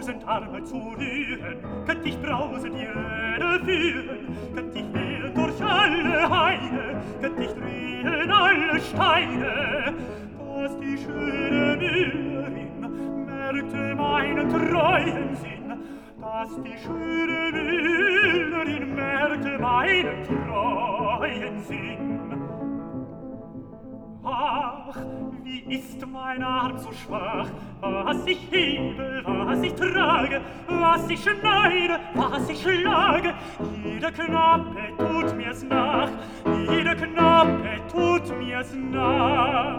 tausend Arme zu rühren, könnt ich brausend die Rede führen, könnt ich wählen durch alle Haine, könnt ich drehen alle Steine, dass die schöne Müllerin merkte meinen treuen Sinn, dass die schöne Müllerin merkte meinen treuen Sinn. Ach, wie ist mein Arm so schwach, was ich hebe, was ich trage, was ich schneide, was ich schlage, jede Knappe tut mir's nach, jede Knappe tut mir's nach.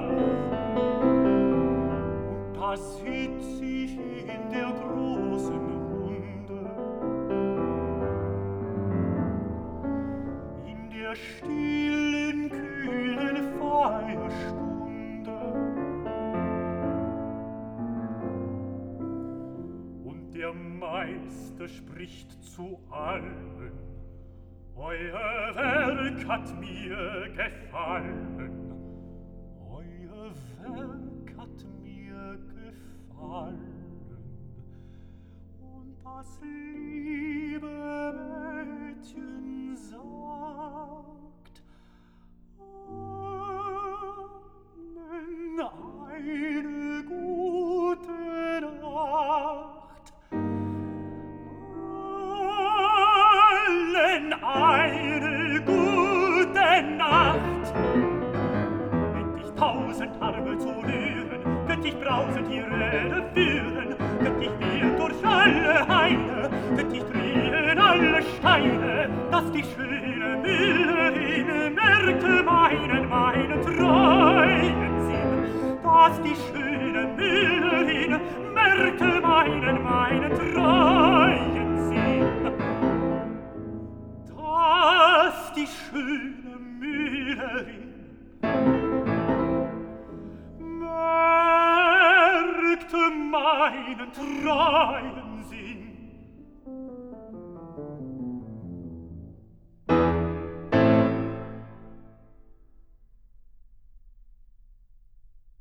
Und da sitz ich in der großen Runde, in der stillen, kühlen Feierstunde, und der Meister spricht zu allen: Euer Werk hat mir gefallen, euer Werk hat mir gefallen, und das liebe Mädchen sagt: eine gute Nacht. Allen eine gute Nacht. Könnt ich tausend Arme zu rühren, könnt ich brausend die Rede führen, könnt ich wehen durch alle Haine, könnt ich drehen alle Steine, dass die schöne Müllerin merkte meinen treuen Sinn, dass die schöne Müllerin merkte meinen treuen Sinn, dass die schöne Müllerin merkte meinen treuen